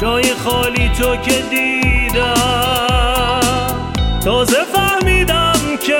جای خالی تو که دیدم، تازه فهمیدم که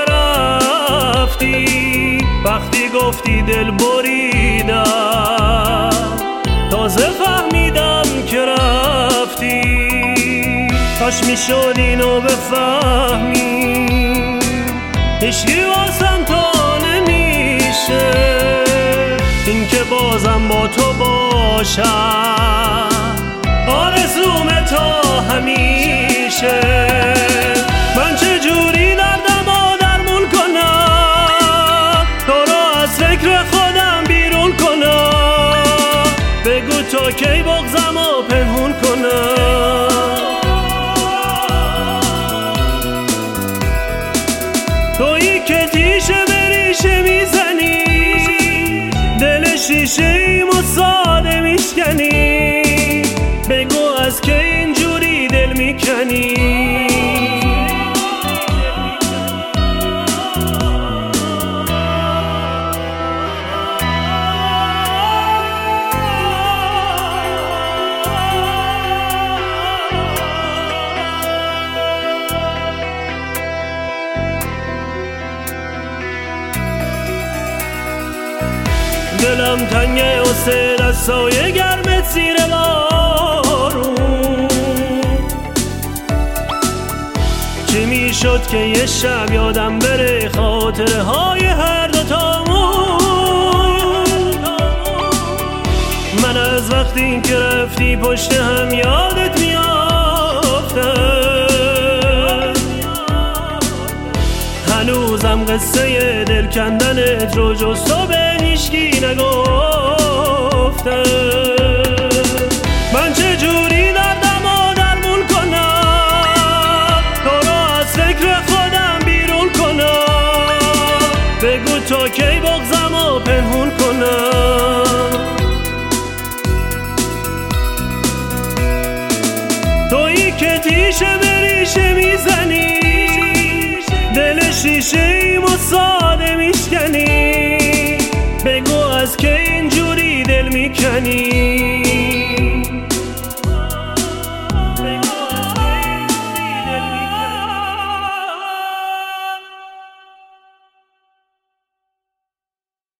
رفتی. وقتی گفتی دل بریدم، تازه فهمیدم که رفتی. کاش میشد اینو بفهمی، هیچکی واسم تا نمیشه، این که بازم با تو باشم آرزومه تا همیشه. من چجوری دردمو درمون کنم، تو رو از فکر خودم بیرون کنم. بگو تا کی بغضمو پنهون کنم. تویی که تیشه به ریشه میزنی، دل شیشه ایمو ساده میشکنی. بگو از که اینجوری دل میکنی. دلم تنگه و سه دستای گرمت زیر بارون. چی میشد که یه شب یادم بره خاطره های هر دوتامون. من از وقتی که رفتی پشت هم یادت میافتم. هنوزم قصه دل کندنت رو جز تو به هیچکی نگفتم. من چجوری دردمو درمون کنم، تو رو از فکر خودم بیرون کنم. بگو تا کی بغضمو پنهون کنم. تویی که تیشه به ریشه میزنی، دل شیشه ایمو ساده میشکنی. بگو از که اینجوری دل میکنی.